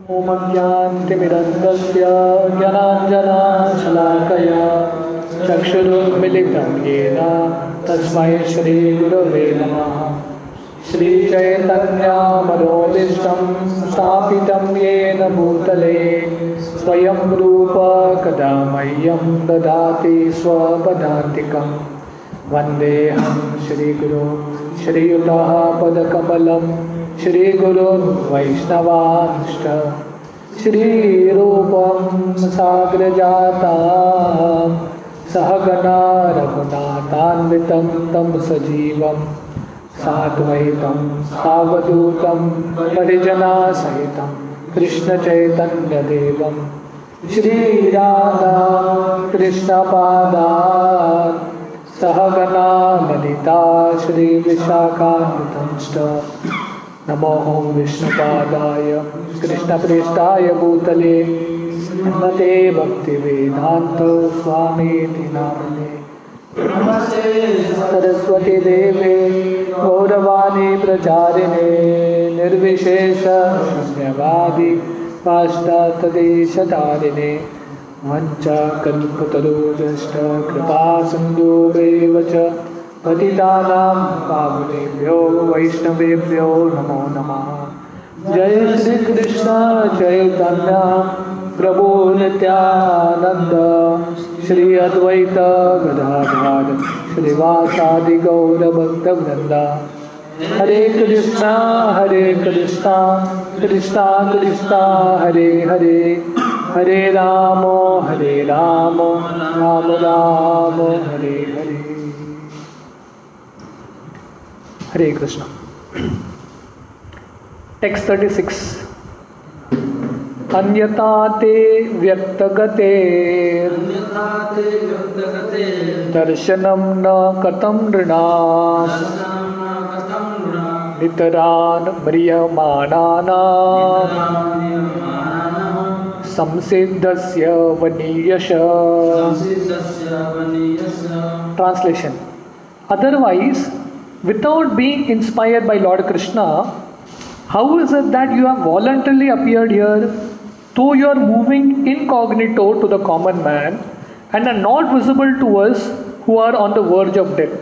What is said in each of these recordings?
ॐ अज्ञानतिमिरन्धस्य ज्ञानाञ्जनशलाकया चक्षुरुन्मीलितं येन तस्मै श्रीगुरवे नमः। श्रीचैतन्यमनोभीष्टं स्थापितं येन भूतले स्वयं रूप कदा मह्यं ददाति स्वपदान्तिकं। वन्देऽहं श्रीगुरो श्रीयुतः पदकमलं श्रीगुरुन् वैष्णवांश्च श्रीरूपं साग्रजातां सहगणा रघुनाथान्वितं तं सजीवं साद्वैतं सावधूतं परिजनसहितं कृष्णचैतन्यदेवं श्रीराधा कृष्णपादान् सहगणा ललिता श्रीविशाखान्वितंश्च। नमो विष्णुपादाय कृष्णप्रेष्ठाय भूतले श्रीमते भक्तिवेदान्त स्वामीति नामिने। नमस्ते सरस्वती देवे गौरवाणी प्रचारिणे निर्विशेष शून्यवादी पाश्चात्यदेशतारिणे वञ्चाकल्पतरुश्च कृपा सिन्धुभ्येव च पतितानां पावनेभ्यो वैष्णवेभ्यो नमो नमः। जय श्री कृष्ण चैतन्य प्रभु नित्यानंद श्री अद्वैत गदाधर श्रीवासादि गौर भक्त वृंद। हरे कृष्णा कृष्णा कृष्णा हरे हरे, हरे राम राम राम हरे हरे। हरे कृष्ण। टेक्स्ट 36। अन्यथा ते व्यक्तगते दर्शनं न कथं नृणाम् नितरान् म्रियमाणानां संसिद्धस्य वनीयश। Translation. Otherwise, without being inspired by Lord Krishna, how is it that you have voluntarily appeared here, though you are moving incognito to the common man and are not visible to us who are on the verge of death?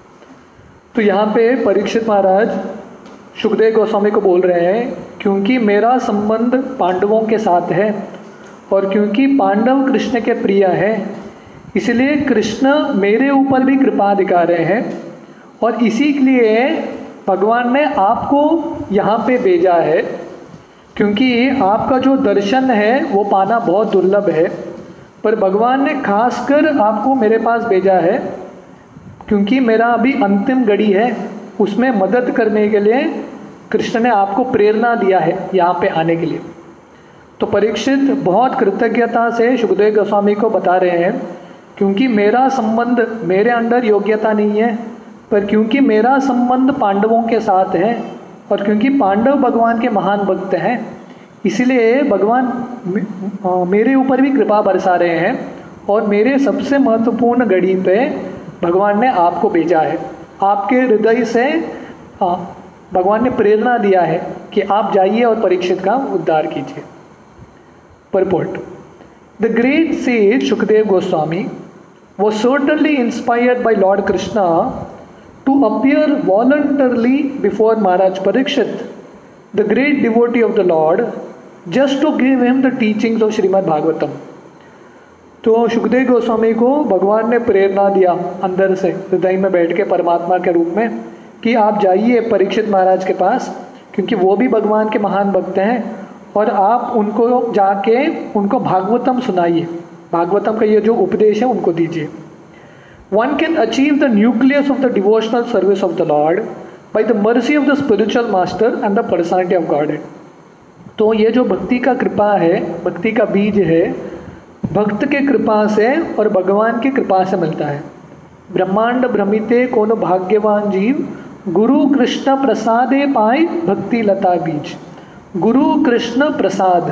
तो यहाँ पे परीक्षित महाराज सुखदेव गोस्वामी को बोल रहे हैं, क्योंकि मेरा संबंध पांडवों के साथ है और क्योंकि पांडव कृष्ण के प्रिय हैं, इसलिए कृष्ण मेरे ऊपर भी कृपा दिखा रहे हैं और इसी के लिए भगवान ने आपको यहाँ पे भेजा है, क्योंकि आपका जो दर्शन है वो पाना बहुत दुर्लभ है। पर भगवान ने खासकर आपको मेरे पास भेजा है क्योंकि मेरा अभी अंतिम घड़ी है, उसमें मदद करने के लिए कृष्ण ने आपको प्रेरणा दिया है यहाँ पे आने के लिए। तो परीक्षित बहुत कृतज्ञता से सुखदेव गोस्वामी को बता रहे हैं, क्योंकि मेरा संबंध, मेरे अंदर योग्यता नहीं है, पर क्योंकि मेरा संबंध पांडवों के साथ है और क्योंकि पांडव भगवान के महान भक्त हैं, इसलिए भगवान मेरे ऊपर भी कृपा बरसा रहे हैं और मेरे सबसे महत्वपूर्ण घड़ी पे भगवान ने आपको भेजा है। आपके हृदय से भगवान ने प्रेरणा दिया है कि आप जाइए और परीक्षित का उद्धार कीजिए। Purport. The great sage Shukdev Goswami was certainly inspired by Lord Krishna to appear voluntarily before Maharaj Parikshit, the great devotee of the Lord, just to give him the teachings of Srimad Bhagavatam. तो सुखदेव गोस्वामी को भगवान ने प्रेरणा दिया अंदर से, हृदय में बैठ के परमात्मा के रूप में, कि आप जाइए परीक्षित महाराज के पास, क्योंकि वो भी भगवान के महान भक्त हैं और आप उनको जाके उनको भागवतम सुनाइए, भागवतम का ये जो उपदेश है उनको दीजिए। One can achieve the nucleus of the devotional service of the Lord by the mercy of the spiritual master and the personality of Godhead. तो ये जो भक्ति का कृपा है, भक्ति का बीज है, भक्त के कृपा से और भगवान की कृपा से मिलता है। ब्रह्मांड भ्रमिते कोनो भाग्यवान जीव, गुरु कृष्ण प्रसादे पाए भक्ति लता बीज। गुरु कृष्ण प्रसाद,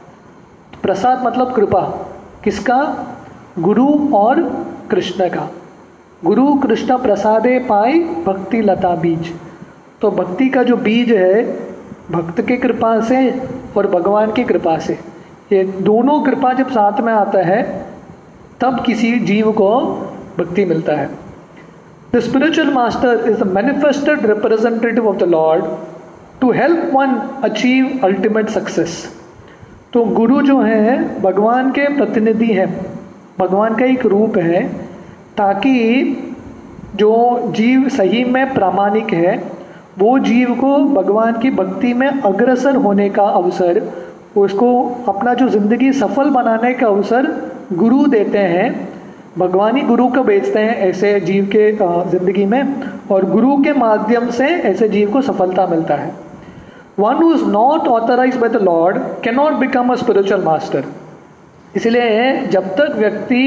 प्रसाद मतलब कृपा, किसका? गुरु और कृष्ण का। गुरु कृष्ण प्रसादे पाए भक्ति लता बीज। तो भक्ति का जो बीज है, भक्त के कृपा से और भगवान की कृपा से। ये दोनों कृपा जब साथ में आता है तब किसी जीव को भक्ति मिलता है। The spiritual master is the manifested representative of the lord to help one achieve ultimate success. तो गुरु जो है भगवान के प्रतिनिधि हैं, भगवान का एक रूप है, ताकि जो जीव सही में प्रामाणिक है वो जीव को भगवान की भक्ति में अग्रसर होने का अवसर, उसको अपना जो ज़िंदगी सफल बनाने का अवसर गुरु देते हैं। भगवान ही गुरु को भेजते हैं ऐसे जीव के ज़िंदगी में, और गुरु के माध्यम से ऐसे जीव को सफलता मिलता है। One who is not authorised by the lord can not become a spiritual master. इसलिए जब तक व्यक्ति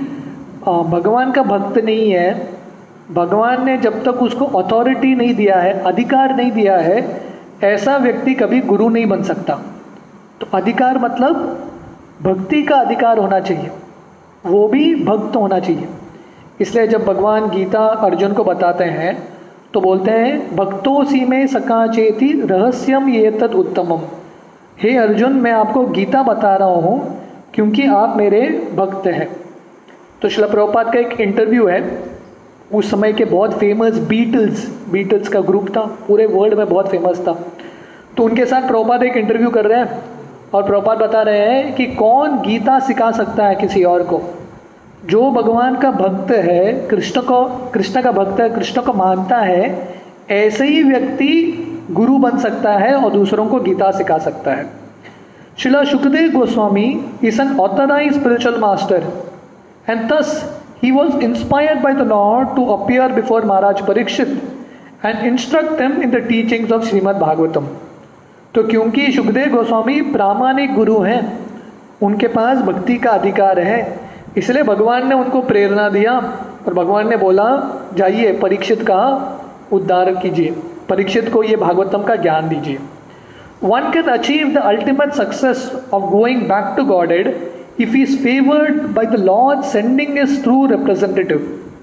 भगवान का भक्त नहीं है, भगवान ने जब तक उसको अथॉरिटी नहीं दिया है, अधिकार नहीं दिया है, ऐसा व्यक्ति कभी गुरु नहीं बन सकता। तो अधिकार मतलब भक्ति का अधिकार होना चाहिए, वो भी भक्त होना चाहिए। इसलिए जब भगवान गीता अर्जुन को बताते हैं तो बोलते हैं भक्तोसी में सका चेति रहस्यम ये तद उत्तमम। हे अर्जुन, मैं आपको गीता बता रहा हूँ क्योंकि आप मेरे भक्त हैं। तो श्रील प्रभुपाद का एक इंटरव्यू है, उस समय के बहुत फेमस बीटल्स का ग्रुप था, पूरे वर्ल्ड में बहुत फेमस था। तो उनके साथ प्रभुपाद एक इंटरव्यू कर रहे हैं और प्रभुपाद बता रहे हैं कि कौन गीता सिखा सकता है किसी और को। जो भगवान का भक्त है, कृष्ण का भक्त है, कृष्ण को मानता है, ऐसे ही व्यक्ति गुरु बन सकता है और दूसरों को गीता सिखा सकता है। Srila Sukhdev Goswami is an authorised spiritual master and thus he was inspired by the Lord to appear before Maharaj Parikshit and instruct them in the teachings of Srimad Bhagavatam। तो क्योंकि सुखदेव गोस्वामी प्रामाणिक गुरु हैं, उनके पास भक्ति का अधिकार है, इसलिए भगवान ने उनको प्रेरणा दिया और भगवान ने बोला जाइए परीक्षित का उद्धार कीजिए, परीक्षित को ये भागवतम का ज्ञान दीजिए। One can achieve the ultimate success of going back to godhead if he is favored by the Lord sending his true representative।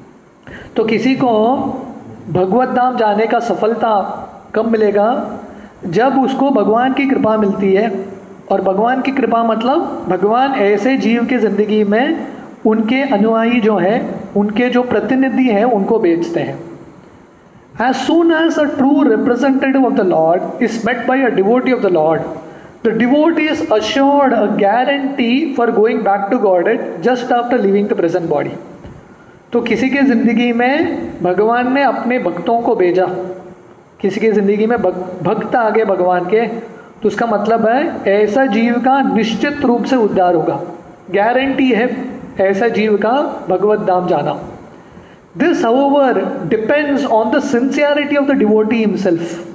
तो किसी को भगवत धाम जाने का सफलता कब मिलेगा? जब उसको भगवान की कृपा मिलती है। और भगवान की कृपा मतलब भगवान ऐसे जीव की ज़िंदगी में उनके अनुयायी जो हैं, उनके जो प्रतिनिधि हैं, उनको भेजते हैं। As soon as a true representative of the Lord is met by a devotee of the Lord, the devotee is assured a guarantee for going back to Godhead just after leaving the present body। तो किसी के ज़िंदगी में भगवान ने अपने भक्तों को भेजा, किसी की ज़िंदगी में भक्त आ गए भगवान के, तो उसका मतलब है ऐसा जीव का निश्चित रूप से उद्धार होगा, गारंटी है ऐसा जीव का भगवत धाम जाना। This however depends on the sincerity of the devotee himself.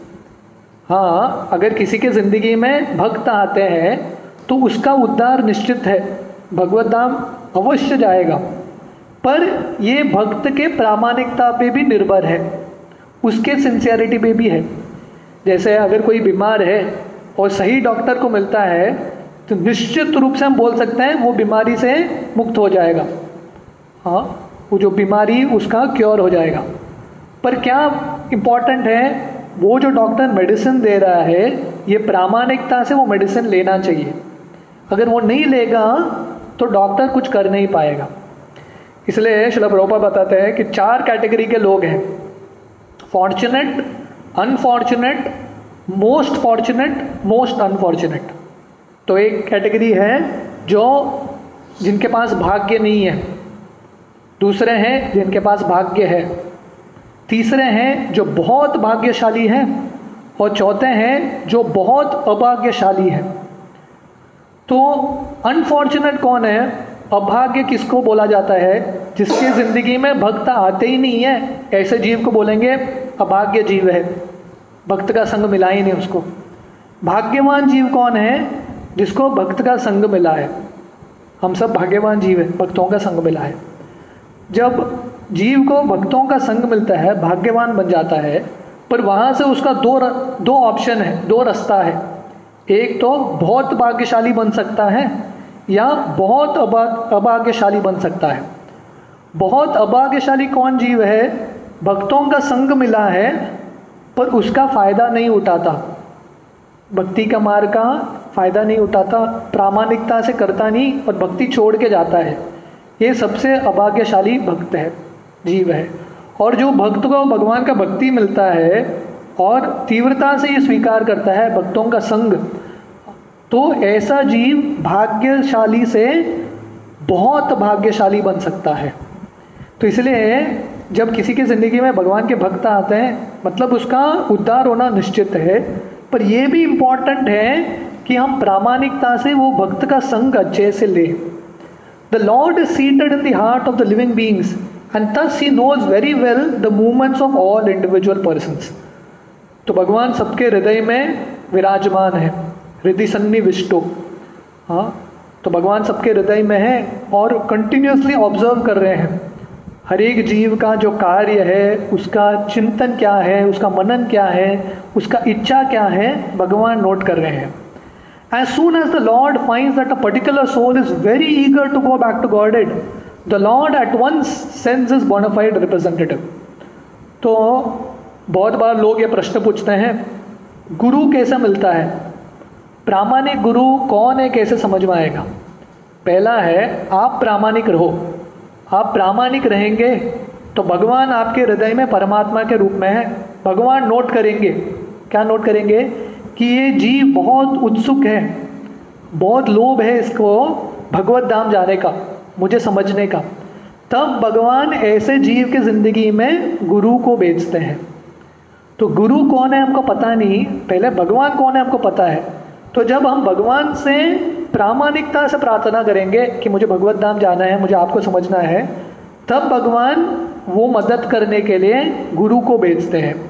हाँ, अगर किसी के ज़िंदगी में भक्त आते हैं तो उसका उद्धार निश्चित है, भगवत धाम अवश्य जाएगा, पर ये भक्त के प्रामाणिकता पे भी निर्भर है, उसके सिंसियरिटी पे भी है। जैसे अगर कोई बीमार है और सही डॉक्टर को मिलता है तो निश्चित रूप से हम बोल सकते हैं वो बीमारी से मुक्त हो जाएगा। हाँ, वो जो बीमारी उसका क्योर हो जाएगा। पर क्या इम्पॉर्टेंट है, वो जो डॉक्टर मेडिसिन दे रहा है ये प्रामाणिकता से वो मेडिसिन लेना चाहिए। अगर वो नहीं लेगा तो डॉक्टर कुछ कर नहीं पाएगा। इसलिए श्रील प्रभुपाद बताते हैं कि 4 कैटेगरी के लोग हैं, fortunate, unfortunate, most fortunate, most unfortunate. तो एक कैटेगरी है जो जिनके पास भाग्य नहीं है, दूसरे हैं जिनके पास भाग्य है, तीसरे हैं जो बहुत भाग्यशाली हैं, और चौथे हैं जो बहुत अभाग्यशाली हैं। तो अनफॉर्चुनेट कौन है? अभाग्य किसको बोला जाता है? जिसके ज़िंदगी में भक्त आते ही नहीं है, ऐसे जीव को बोलेंगे अभाग्य जीव है, भक्त का संग मिला ही नहीं उसको। भाग्यवान जीव कौन है? जिसको भक्त का संग मिला है। हम सब भाग्यवान जीव हैं, भक्तों का संग मिला है। जब जीव को भक्तों का संग मिलता है, भाग्यवान बन जाता है, पर वहाँ से उसका दो ऑप्शन है, 2 रास्ता है। एक तो बहुत भाग्यशाली बन सकता है या बहुत अभाग्यशाली बन सकता है। बहुत अभाग्यशाली कौन जीव है? भक्तों का संग मिला है पर उसका फ़ायदा नहीं उठाता, भक्ति का मार्ग का फ़ायदा नहीं उठाता, प्रामाणिकता से करता नहीं और भक्ति छोड़ के जाता है, ये सबसे अभाग्यशाली भक्त है, जीव है। और जो भक्त को भगवान का भक्ति मिलता है और तीव्रता से ये स्वीकार करता है भक्तों का संग, तो ऐसा जीव भाग्यशाली से बहुत भाग्यशाली बन सकता है। तो इसलिए जब किसी की ज़िंदगी में भगवान के भक्त आते हैं, मतलब उसका उद्धार होना निश्चित है। पर यह भी इम्पॉर्टेंट है कि हम प्रामाणिकता से वो भक्त का संग अच्छे से लें। The lord is seated in the heart of the living beings and thus he knows very well the movements of all individual persons। तो भगवान सबके हृदय में विराजमान है, हृदय सन्निविष्टो। हाँ, तो भगवान सबके हृदय में है और कंटिन्यूसली ऑब्जर्व कर रहे हैं हर एक जीव का जो कार्य है, उसका चिंतन क्या है, उसका मनन क्या है, उसका इच्छा क्या है, भगवान नोट कर रहे हैं। As soon as the Lord finds that a particular soul is very eager to go back to Godhead, the Lord at once sends his bona fide representative। तो बहुत बार लोग ये प्रश्न पूछते हैं, गुरु कैसे मिलता है, प्रामाणिक गुरु कौन है, कैसे समझ में आएगा? पहला है, आप प्रामाणिक रहो। आप प्रामाणिक रहेंगे तो भगवान आपके हृदय में परमात्मा के रूप में है। भगवान नोट करेंगे, क्या नोट करेंगे? कि ये जीव बहुत उत्सुक है, बहुत लोभ है इसको भगवत धाम जाने का, मुझे समझने का। तब भगवान ऐसे जीव के ज़िंदगी में गुरु को भेजते हैं। तो गुरु कौन है हमको पता नहीं, पहले भगवान कौन है हमको पता है। तो जब हम भगवान से प्रामाणिकता से प्रार्थना करेंगे कि मुझे भगवत धाम जाना है, मुझे आपको समझना है, तब भगवान वो मदद करने के लिए गुरु को भेजते हैं।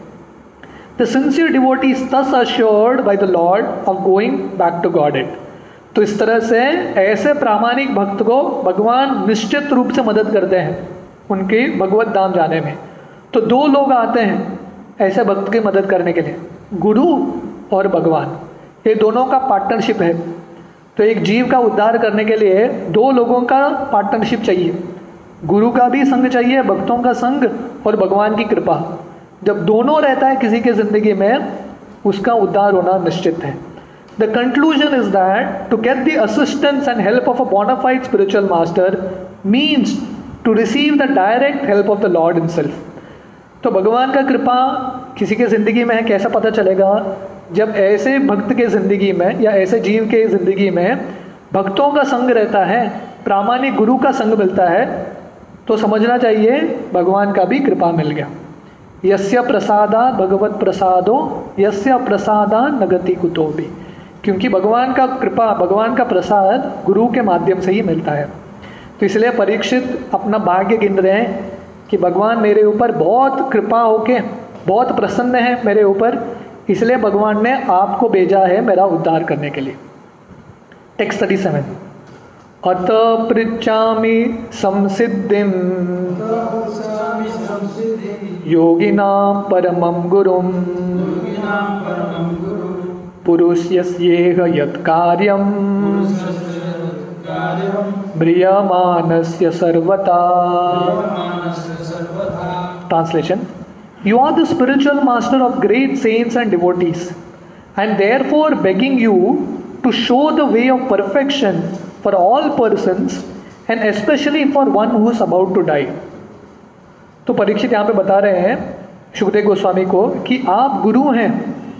The sincere devotee is thus assured by the Lord of going back to Godhead। तो इस तरह से ऐसे प्रामाणिक भक्त को भगवान निश्चित रूप से मदद करते हैं उनके भगवत धाम जाने में। तो दो लोग आते हैं ऐसे भक्त की मदद करने के लिए, गुरु और भगवान, ये दोनों का पार्टनरशिप है। तो एक जीव का उद्धार करने के लिए दो लोगों का पार्टनरशिप चाहिए, गुरु का भी संग चाहिए, भक्तों का संग और भगवान की कृपा। जब दोनों रहता है किसी के ज़िंदगी में, उसका उद्धार होना निश्चित है। The conclusion is that to get the assistance and help of a bonafide spiritual master means to receive the direct help of the lord himself. तो भगवान का कृपा किसी के ज़िंदगी में है, कैसा पता चलेगा? जब ऐसे भक्त के ज़िंदगी में या ऐसे जीव के ज़िंदगी में भक्तों का संग रहता है, प्रामाणिक गुरु का संग मिलता है, तो समझना चाहिए भगवान का भी कृपा मिल गया। यस्य प्रसादा भगवत प्रसादो यस्य प्रसादा नगति कुतो भी। क्योंकि भगवान का कृपा, भगवान का प्रसाद गुरु के माध्यम से ही मिलता है। तो इसलिए परीक्षित अपना भाग्य गिन रहे हैं कि भगवान मेरे ऊपर बहुत कृपा होके बहुत प्रसन्न है मेरे ऊपर, इसलिए भगवान ने आपको भेजा है मेरा उद्धार करने के लिए। टेक्स्ट 37। अत पृच्छामि संसिद्धिं योगिनां परमं गुरुं पुरुषयस्येह यत्कार्यं म्रियमाणस्य सर्वथा। Translation: You are the spiritual master of great saints and devotees, and therefore begging you to show the way of perfection for all persons and especially for one who is about to die। तो परीक्षित यहाँ पे बता रहे हैं शुकदेव गोस्वामी को कि आप गुरु हैं।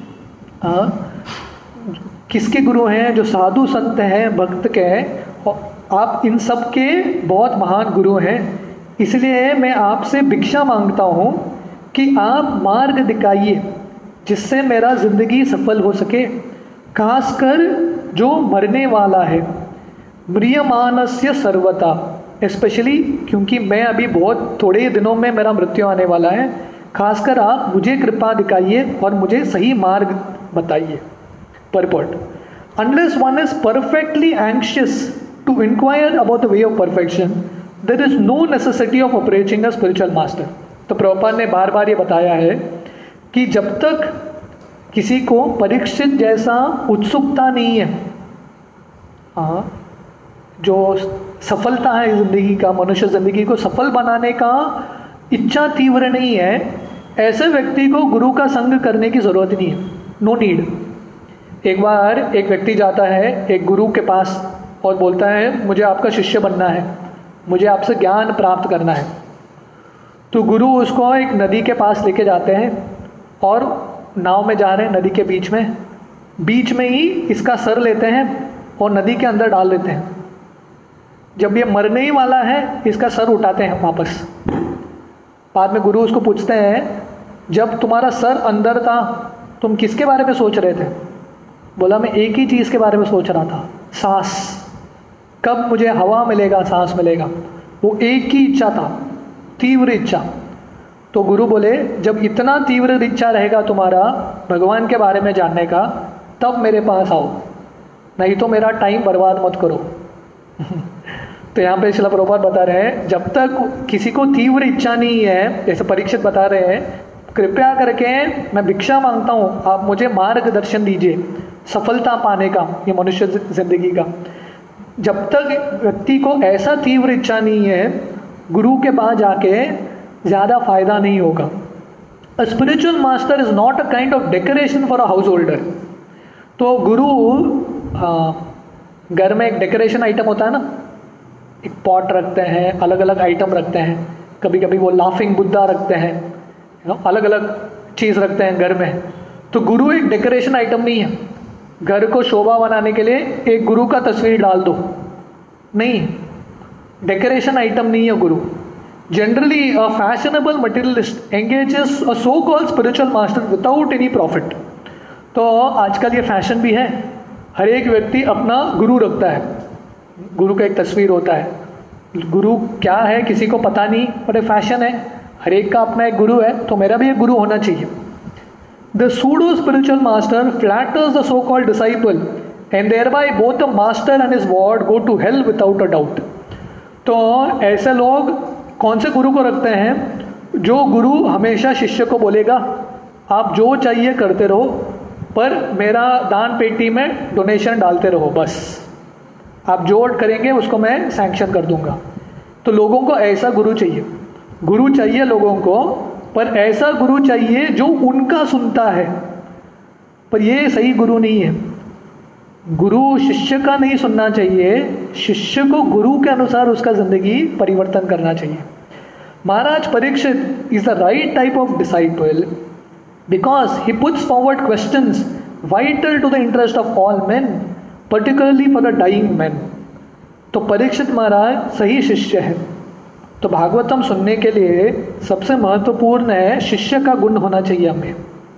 किसके गुरु हैं? जो साधु संत हैं, भक्त के हैं, आप इन सब के बहुत महान गुरु हैं। इसलिए मैं आपसे भिक्षा मांगता हूँ कि आप मार्ग दिखाइए जिससे मेरा ज़िंदगी सफल हो सके, खासकर जो मरने वाला है। म्रियमाणस्य सर्वथा, स्पेशली क्योंकि मैं अभी बहुत थोड़े ही दिनों में मेरा मृत्यु आने वाला है, खासकर आप मुझे कृपा दिखाइए और मुझे सही मार्ग बताइए। Purport: Unless one is perfectly anxious to inquire about the way of perfection, there is no necessity of approaching a spiritual master। तो प्रभुपाद ने बार बार ये बताया है कि जब तक किसी को परीक्षित जैसा उत्सुकता नहीं है, जो सफलता है ज़िंदगी का, मनुष्य ज़िंदगी को सफल बनाने का इच्छा तीव्र नहीं है, ऐसे व्यक्ति को गुरु का संग करने की ज़रूरत नहीं है। No need. एक बार एक व्यक्ति जाता है एक गुरु के पास और बोलता है मुझे आपका शिष्य बनना है, मुझे आपसे ज्ञान प्राप्त करना है। तो गुरु उसको एक नदी के पास लेके जाते हैं और नाव में जा रहे हैं, नदी के बीच में ही इसका सर लेते हैं और नदी के अंदर डाल देते हैं। जब ये मरने ही वाला है इसका सर उठाते हैं वापस। बाद में गुरु उसको पूछते हैं जब तुम्हारा सर अंदर था तुम किसके बारे में सोच रहे थे? बोला मैं एक ही चीज़ के बारे में सोच रहा था, सांस, कब मुझे हवा मिलेगा, सांस मिलेगा। वो एक ही इच्छा था, तीव्र इच्छा। तो गुरु बोले जब इतना तीव्र इच्छा रहेगा तुम्हारा भगवान के बारे में जानने का तब मेरे पास आओ, नहीं तो मेरा टाइम बर्बाद मत करो। तो यहाँ पे श्रील प्रभुपाद बता रहे हैं जब तक किसी को तीव्र इच्छा नहीं है, जैसे परीक्षित बता रहे हैं कृपया करके मैं भिक्षा मांगता हूँ आप मुझे मार्गदर्शन दीजिए सफलता पाने का, ये मनुष्य जिंदगी का। जब तक व्यक्ति को ऐसा तीव्र इच्छा नहीं है गुरु के पास जाके ज़्यादा फायदा नहीं होगा। A spiritual master is not a kind of decoration for a house holder. तो गुरु घर में एक डेकोरेशन आइटम होता है ना, एक पॉट रखते हैं, अलग अलग आइटम रखते हैं, कभी कभी वो लाफिंग बुद्धा रखते हैं, अलग अलग चीज़ रखते हैं घर में। तो गुरु एक डेकोरेशन आइटम नहीं है, घर को शोभा बनाने के लिए एक गुरु का तस्वीर डाल दो, नहीं, डेकोरेशन आइटम नहीं है गुरु। Generally a fashionable materialist engages a so called spiritual master without any profit. तो आजकल ये फैशन भी है, हर एक व्यक्ति अपना गुरु रखता है, गुरु का एक तस्वीर होता है। गुरु क्या है किसी को पता नहीं, पर ये फैशन है, हर एक का अपना एक गुरु है, तो मेरा भी एक गुरु होना चाहिए। The pseudo spiritual master flatters the so called disciple and thereby both the master and his word go to hell without a doubt. तो ऐसे लोग कौन से गुरु को रखते हैं? जो गुरु हमेशा शिष्य को बोलेगा आप जो चाहिए करते रहो, पर मेरा दान पेटी में डोनेशन डालते रहो, बस आप जो करेंगे उसको मैं सैंक्शन कर दूंगा। तो लोगों को ऐसा गुरु चाहिए, गुरु चाहिए लोगों को, पर ऐसा गुरु चाहिए जो उनका सुनता है। पर ये सही गुरु नहीं है। गुरु शिष्य का नहीं सुनना चाहिए, शिष्य को गुरु के अनुसार उसका जिंदगी परिवर्तन करना चाहिए। Maharaj Parikshit is the right type of disciple because he puts forward questions vital to the interest of all men, particularly for the dying man. तो परीक्षित महाराज सही शिष्य है। तो भागवतम सुनने के लिए सबसे महत्वपूर्ण है शिष्य का गुण होना चाहिए हमें।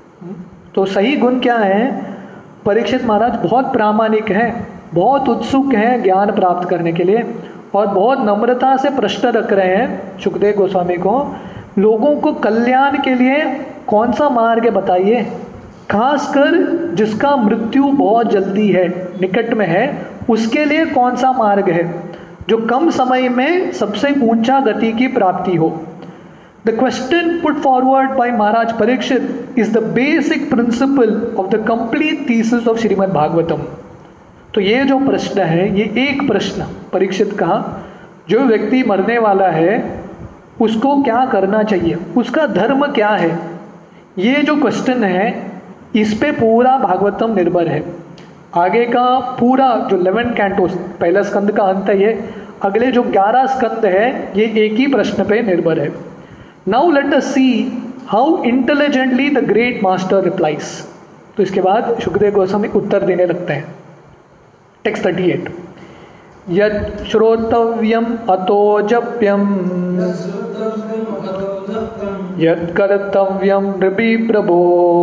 तो सही गुण क्या है? परीक्षित महाराज बहुत प्रामाणिक हैं, बहुत उत्सुक हैं ज्ञान प्राप्त करने के लिए और बहुत नम्रता से प्रश्न रख रहे हैं सुखदेव गोस्वामी को, लोगों को कल्याण के लिए कौन सा मार्ग बताइए, खासकर जिसका मृत्यु बहुत जल्दी है, निकट में है, उसके लिए कौन सा मार्ग है जो कम समय में सबसे ऊंचा गति की प्राप्ति हो। The question put forward by Maharaj Parikshit is the basic principle of the complete thesis of Shrimad Bhagavatam. तो ये जो प्रश्न है, ये एक प्रश्न परीक्षित का, जो व्यक्ति मरने वाला है उसको क्या करना चाहिए, उसका धर्म क्या है, ये जो क्वेश्चन है इस पे पूरा भागवतम निर्भर है। आगे का पूरा जो 11 कैंटोस, पहला स्कंद का अंत है ये, अगले जो 11 स्कंद है ये एक ही प्रश्न पे निर्भर है। Now let us see how intelligently the great master replies. तो इसके बाद सुखदेव गोस्वामी उत्तर देने लगते हैं। टेक्स्ट 38, यत् श्रोतव्यम अतो जप्यम यत् कर्तव्यम नृपि प्रभो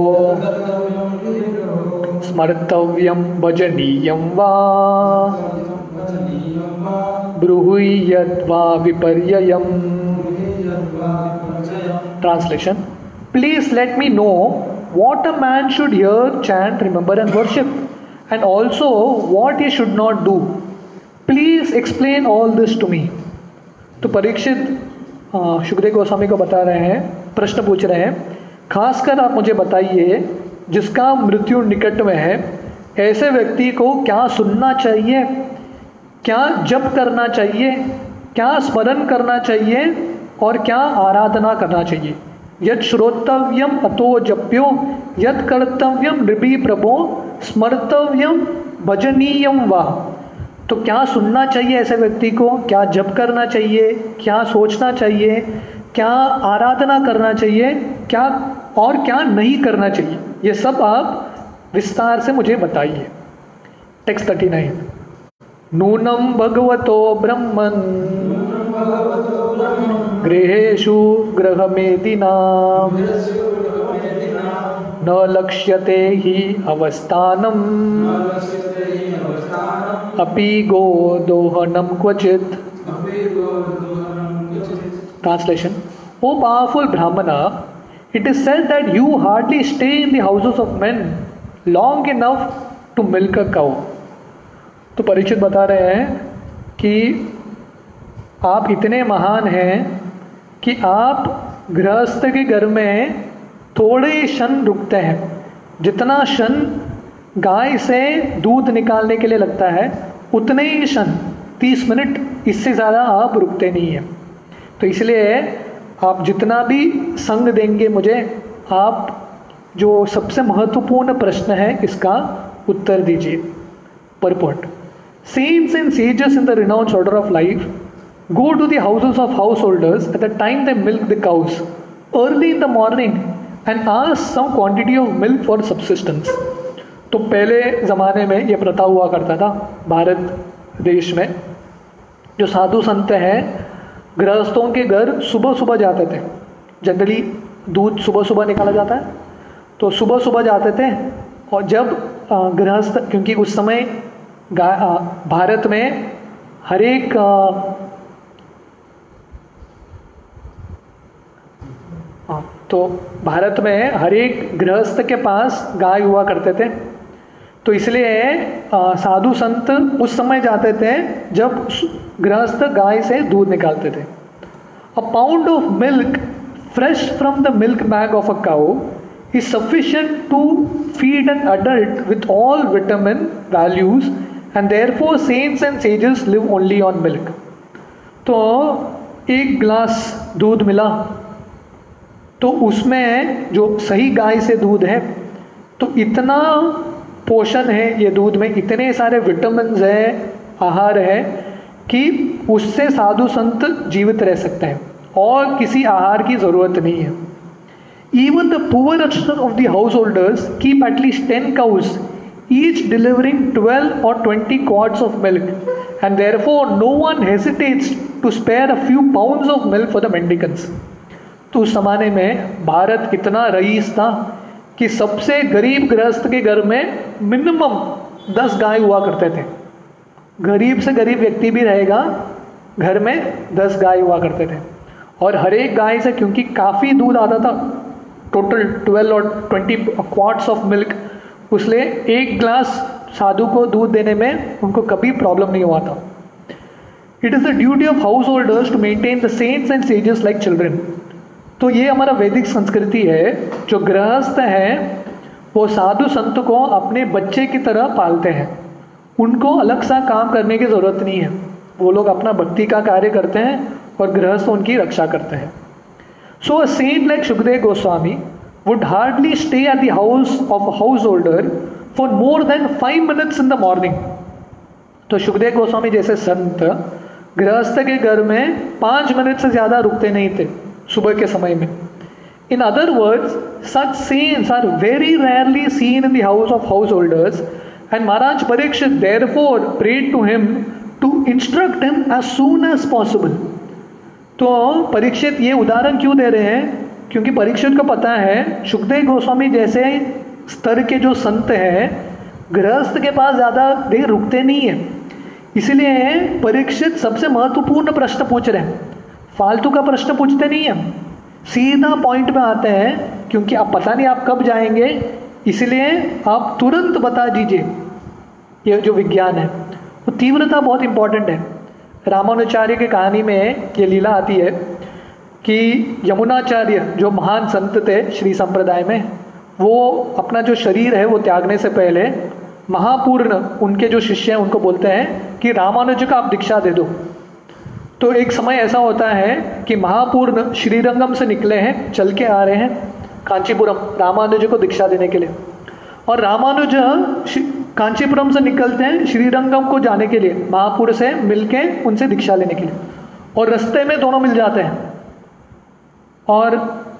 स्मर्तव्यम भजनीयम वा ब्रूहि यद्वा विपर्ययम्। Translation: Please let me know what a man should hear, chant, remember and worship, and also what he should not do. Please explain all this to me. तो परीक्षित सुखदेव गोस्वामी को बता रहे हैं, प्रश्न पूछ रहे हैं, खासकर आप मुझे बताइए जिसका मृत्यु निकट में है, ऐसे व्यक्ति को क्या सुनना चाहिए, क्या जप करना चाहिए, क्या स्मरण करना चाहिए और क्या आराधना करना चाहिए। यत् श्रोतव्यम अतो जप्यो, यत् कर्तव्यम नृभि प्रभो, स्मर्तव्यम भजनीयम वा। तो क्या सुनना चाहिए ऐसे व्यक्ति को, क्या जप करना चाहिए, क्या सोचना चाहिए, क्या आराधना करना चाहिए, क्या और क्या नहीं करना चाहिए, ये सब आप विस्तार से मुझे बताइए। टेक्स्ट 39। नूनम भगवतो ब्रह्मन् गृहेषु गृहमेदिनां न लक्ष्यते हि अवस्थानम् अपि गोदोहनं क्वचित्। Translation: O powerful Brahmana, it is said that you hardly stay in the houses of men long enough to milk a cow. तो परीक्षित बता रहे हैं कि आप इतने महान हैं कि आप गृहस्थ के घर में थोड़े क्षण रुकते हैं। जितना क्षण गाय से दूध निकालने के लिए लगता है उतने ही क्षण 30 मिनट, इससे ज़्यादा आप रुकते नहीं हैं। तो इसलिए आप जितना भी संग देंगे मुझे, आप जो सबसे महत्वपूर्ण प्रश्न है इसका उत्तर दीजिए। Purport: Saints and sages in the renounced order of life go to the houses of householders at the time they milk the cows early in the morning and ask some quantity of milk for subsistence. तो पहले ज़माने में ये प्रथा हुआ करता था भारत देश में। जो साधु संत हैं गृहस्थों के घर सुबह सुबह जाते थे। जनरली दूध सुबह सुबह निकाला जाता है, तो सुबह सुबह जाते थे। और जब गृहस्थ, क्योंकि उस समय भारत में हर एक तो भारत में हर एक गृहस्थ के पास गाय हुआ करते थे। तो इसलिए साधु संत उस समय जाते थे जब गृहस्थ गाय से दूध निकालते थे। A pound of milk fresh from the milk bag of a cow is sufficient to feed an adult with all vitamin values and therefore saints and sages live only on milk. तो एक glass दूध मिला तो उसमें जो सही गाय से दूध है तो इतना पोषण है ये दूध में, इतने सारे विटामिन है, आहार है कि उससे साधु संत जीवित रह सकते हैं और किसी आहार की ज़रूरत नहीं है। Even the poorest of the householders keep at least 10 cows, each delivering 12 or 20 quarts of milk, and therefore no one hesitates to spare a few pounds of milk for the mendicants. तो उस ज़माने में भारत इतना rice था कि सबसे गरीब गृहस्थ के घर में मिनिमम 10 गाय हुआ करते थे। गरीब से गरीब व्यक्ति भी रहेगा, घर में 10 गाय हुआ करते थे। और हर एक गाय से क्योंकि काफ़ी दूध आता था, टोटल 12 और 20 क्वार्ट्स ऑफ मिल्क, उसलिए एक ग्लास साधु को दूध देने में उनको कभी प्रॉब्लम नहीं हुआ था। It is the duty of house holders to maintain the saints and sages like children. तो ये हमारा वैदिक संस्कृति है। जो गृहस्थ हैं वो साधु संत को अपने बच्चे की तरह पालते हैं, उनको अलग सा काम करने की ज़रूरत नहीं है। वो लोग अपना भक्ति का कार्य करते हैं और गृहस्थ उनकी रक्षा करते हैं। So a saint like Sukhdev Goswami would hardly stay at the house of a house holder for more than 5 minutes in the morning. तो सुखदेव गोस्वामी जैसे संत गृहस्थ के घर में 5 मिनट से ज़्यादा रुकते नहीं थे सुबह के समय में। In other words, such saints are very rarely seen in the house of householders, and Maharaj Parikshit therefore prayed to him to instruct him as soon as possible. तो परीक्षित ये उदाहरण क्यों दे रहे हैं? क्योंकि परीक्षित को पता है सुखदेव गोस्वामी जैसे स्तर के जो संत हैं गृहस्थ के पास ज़्यादा देर रुकते नहीं हैं। इसलिए परीक्षित सबसे महत्वपूर्ण प्रश्न पूछ रहे हैं, फालतू का प्रश्न पूछते नहीं हैं, सीधा पॉइंट पे आते हैं। क्योंकि आप पता नहीं आप कब जाएंगे, इसलिए आप तुरंत बता दीजिए। ये जो विज्ञान है वो तीव्रता बहुत इंपॉर्टेंट है। रामानुचार्य की कहानी में ये लीला आती है कि यमुनाचार्य जो महान संत थे श्री संप्रदाय में, वो अपना जो शरीर है वो त्यागने से पहले महापूर्ण उनके जो शिष्य हैं उनको बोलते हैं कि रामानुज का आप दीक्षा दे दो। तो एक समय ऐसा होता है कि महापूर्ण श्रीरंगम से निकले हैं, चल के आ रहे हैं कांचीपुरम रामानुज को दीक्षा देने के लिए। और रामानुज कांचीपुरम से निकलते हैं श्रीरंगम को जाने के लिए, महापुर से मिलके उनसे दीक्षा लेने के लिए। और रास्ते में दोनों मिल जाते हैं और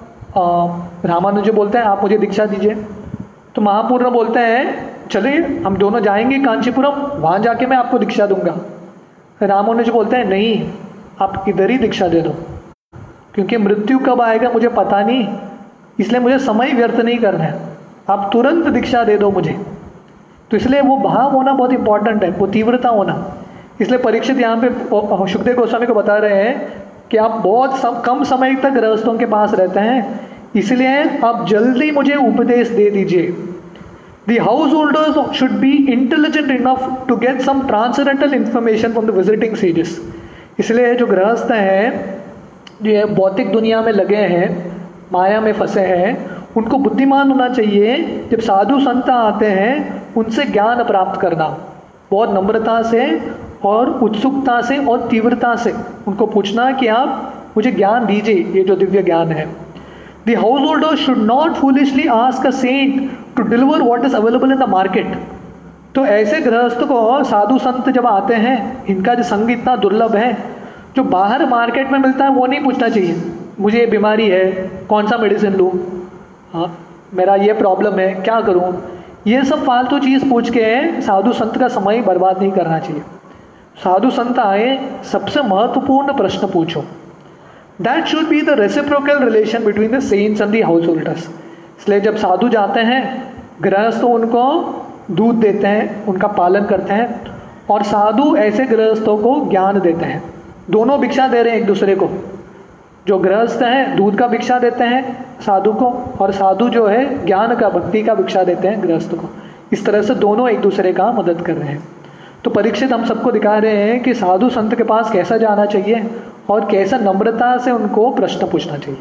रामानुज बोलते हैं आप मुझे दीक्षा दीजिए। तो महापूर्ण बोलते हैं चलिए हम दोनों जाएंगे कांचीपुरम, वहाँ जाके मैं आपको दीक्षा दूंगा। रामानुज बोलते हैं नहीं, आप इधर ही दीक्षा दे दो, क्योंकि मृत्यु कब आएगा मुझे पता नहीं, इसलिए मुझे समय व्यर्थ नहीं करना है, आप तुरंत दीक्षा दे दो मुझे। तो इसलिए वो भाव होना बहुत इंपॉर्टेंट है, वो तीव्रता होना। इसलिए परीक्षित यहाँ पे सुखदेव गोस्वामी को बता रहे हैं कि आप बहुत कम समय तक गृहस्थों के पास रहते हैं, इसलिए आप जल्दी मुझे उपदेश दे दीजिए। The householders should be intelligent enough to get some transcendental information from the visiting sages. इसलिए जो गृहस्थ हैं, जो ये भौतिक दुनिया में लगे हैं, माया में फंसे हैं, उनको बुद्धिमान होना चाहिए। जब साधु संत आते हैं उनसे ज्ञान प्राप्त करना, बहुत नम्रता से और उत्सुकता से और तीव्रता से उनको पूछना कि आप मुझे ज्ञान दीजिए, ये जो दिव्य ज्ञान है। The householder should not foolishly ask a saint to deliver what is available in the market. तो ऐसे गृहस्थ को साधु संत जब आते हैं, इनका जो संग इतना दुर्लभ है, जो बाहर मार्केट में मिलता है वो नहीं पूछना चाहिए, मुझे ये बीमारी है कौन सा मेडिसिन लूँ, हाँ मेरा ये प्रॉब्लम है क्या करूँ, ये सब फालतू चीज़ पूछ के साधु संत का समय बर्बाद नहीं करना चाहिए। साधु संत आए, सबसे महत्वपूर्ण प्रश्न पूछो। That should be the reciprocal relation between the saints and the householders. इसलिए जब साधु जाते हैं, गृहस्थ उनको दूध देते हैं, उनका पालन करते हैं, और साधु ऐसे गृहस्थों को ज्ञान देते हैं। दोनों भिक्षा दे रहे हैं एक दूसरे को। जो गृहस्थ हैं दूध का भिक्षा देते हैं साधु को, और साधु जो है ज्ञान का, भक्ति का भिक्षा देते हैं गृहस्थ को। इस तरह से दोनों एक दूसरे का मदद कर रहे हैं। तो परीक्षित हम सबको दिखा रहे हैं कि साधु संत के पास कैसा जाना चाहिए और कैसा नम्रता से उनको प्रश्न पूछना चाहिए।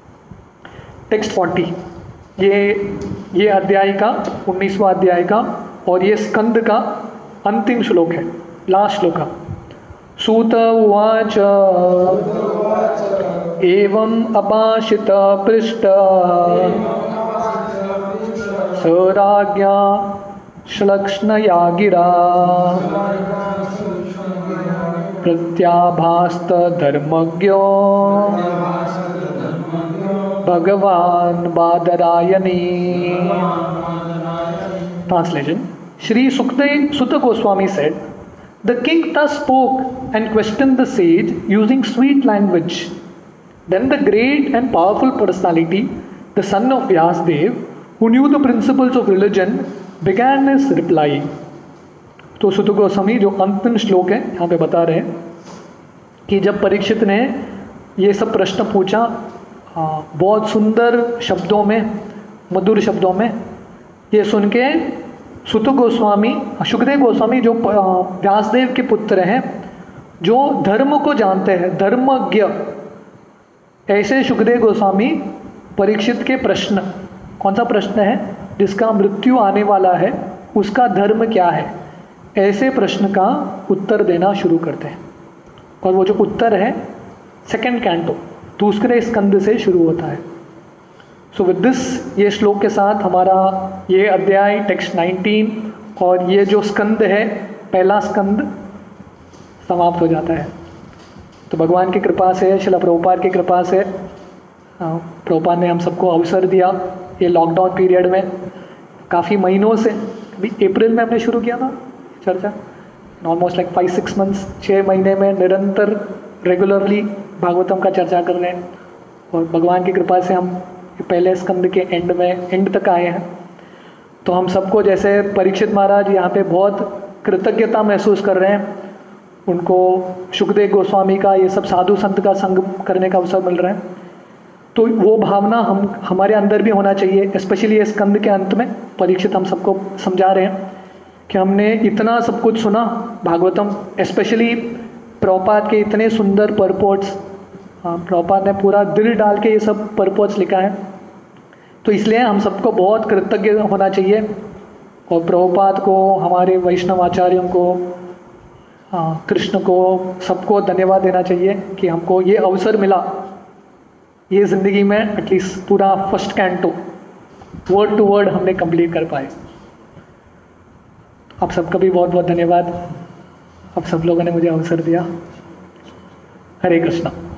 टेक्स्ट 40, ये अध्याय का 19वां अध्याय का और ये स्कंद का अंतिम श्लोक है, लास्ट श्लोक का। सूत उवाच एवं अभाषित पृष्ठ सराज्ञा श्लक्ष्णया गिरा प्रत्याभास्त धर्मज्ञो भगवान बादरायणी। Translation: Shri Sutta Goswami said, "The king thus spoke and questioned the sage using sweet language. Then the great and powerful personality, the son of Vyasadeva, who knew the principles of religion, began his reply." तो सुत गोस्वामी जो अंतिम श्लोक है यहाँ पे बता रहे हैं कि जब परीक्षित ने ये सब प्रश्न पूछा, बहुत सुंदर शब्दों में, मधुर शब्दों में, ये सुन के सुत गोस्वामी, सुखदेव गोस्वामी जो व्यासदेव के पुत्र हैं, जो धर्म को जानते हैं, धर्मज्ञ, ऐसे सुखदेव गोस्वामी परीक्षित के प्रश्न, कौन सा प्रश्न है, जिसका मृत्यु आने वाला है उसका धर्म क्या है, ऐसे प्रश्न का उत्तर देना शुरू करते हैं। और वो जो उत्तर है सेकंड कैंटो, दूसरे स्कंद से शुरू होता है। सो विद दिस, ये श्लोक के साथ हमारा ये अध्याय टेक्स्ट 19 और ये जो स्कंद है, पहला स्कंद समाप्त हो जाता है। तो भगवान की कृपा से, श्रील प्रभुपाद की कृपा से, प्रभुपाद ने हम सबको अवसर दिया ये लॉकडाउन पीरियड में, काफ़ी महीनों से, अभी अप्रैल में हमने शुरू किया था चर्चा, ऑलमोस्ट लाइक 5-6 मंथ्स, 6 महीने में निरंतर रेगुलरली भागवतम का चर्चा कर रहे हैं। और भगवान की कृपा से हम पहले स्कंद के एंड तक आए हैं। तो हम सबको, जैसे परीक्षित महाराज यहाँ पे बहुत कृतज्ञता महसूस कर रहे हैं, उनको सुखदेव गोस्वामी का ये सब साधु संत का संग करने का अवसर मिल रहा है, तो वो भावना हमारे अंदर भी होना चाहिए। स्पेशली ये स्कंद के अंत में परीक्षित हम सबको समझा रहे हैं कि हमने इतना सब कुछ सुना भागवतम, स्पेशली प्रभुपाद के इतने सुंदर परपोर्ट्स, प्रभुपाद ने पूरा दिल डाल के ये सब परपोर्ट्स लिखा है, तो इसलिए हम सबको बहुत कृतज्ञ होना चाहिए। और प्रभुपाद को, हमारे वैष्णव आचार्यों को, कृष्ण को, सबको धन्यवाद देना चाहिए कि हमको ये अवसर मिला, ये ज़िंदगी में एटलीस्ट पूरा first canto word to word हमने कंप्लीट कर पाए। आप सबका भी बहुत बहुत धन्यवाद, आप सब लोगों ने मुझे अवसर दिया। हरे कृष्णा।